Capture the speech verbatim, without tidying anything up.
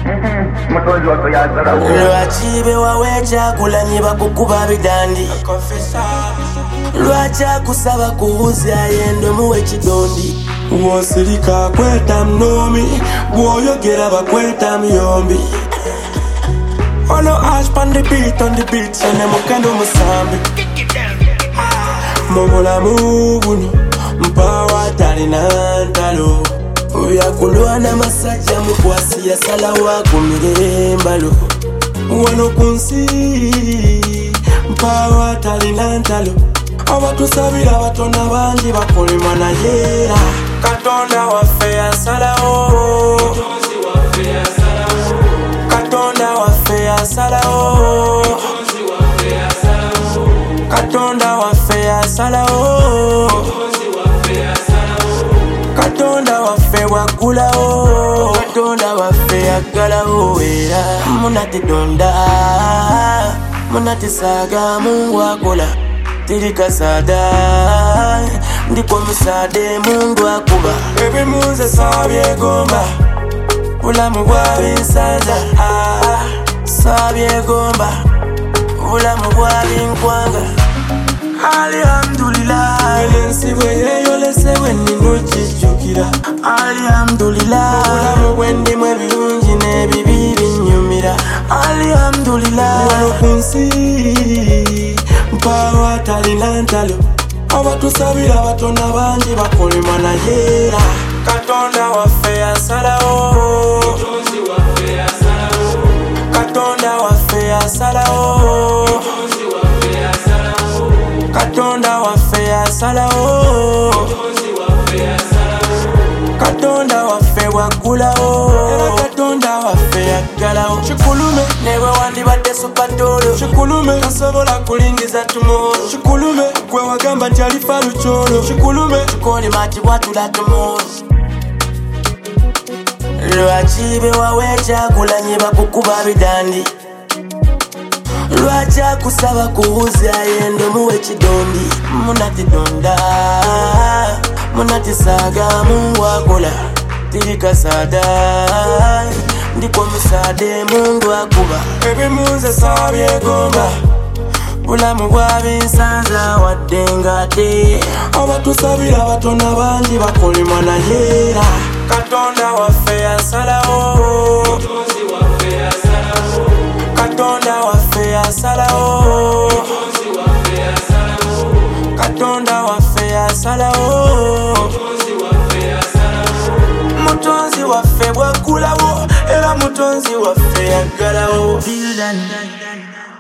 Lwaki bewaweja kulanyi bakukuba bidandi Lwaki akusaba kuwuza yendo muwe kidondi Wosirika kweta mnomi Bwoyogera bakweta myombi Ono ash pan the beat on the beat Sene mukendo musambi Mubulamu buno mpawa talina ntalo Uyakulwana masajja mukwasi yasalawo akumire embalo Wano kunsi mpawa talina ntalo Abatusabira batono bangi bakolimwa naye Katonda waffe yasalawo Katonda waffe yasalawo Katonda waffe yasalawo Katonda waffe wakulawo Katonda waffe yagalawo era Munati donda Munati saga Mungu akola Tirika sada Ndiko misade Mungu akuba Ebi munze sabye gomba Ulamu bwabi nsanza Sabye gomba Ulamu bwabi nkwanga Alhamdulillah Elensiwe yeyolesewe nino chichukira Alhamdulillah Ulamu bwendi mwe birungi nebibi binyumira Alhamdulillah Wano kunsi mpawa talina ntalo Abatusabira batono bangi bakolimwa naye Katonda waffe yasalawo Katonda waffe yasalawo Katonda waffe yasalawo Katonda waffe wakulawo Era Katonda waffe yagalawo Chikulume newe wandibadde supatolo Chikulume tasobola kulingiza tumoro Chikulume gwe wagamba nti alifa lucholo Chikulume chikoli mati watula tumoro Lwaki bewaweja kulanyi bakukuba bidandi Lwaki akusaba kuwuza yendo muwe kidondi Munati donda Munati saga Mungu akola Tirika sada Ndiko misade Mungu akuba Ebi munze sabye gomba Bulamu bwabi nsanza waddenga te Abatusabira batono bangi bakolimwa naye Katonda waffe yasalawo Katonda waffe yasalawo Katonda waffe yasalawo Mutonzi waffe bwakulawo Era mutonzi waffe yagalawo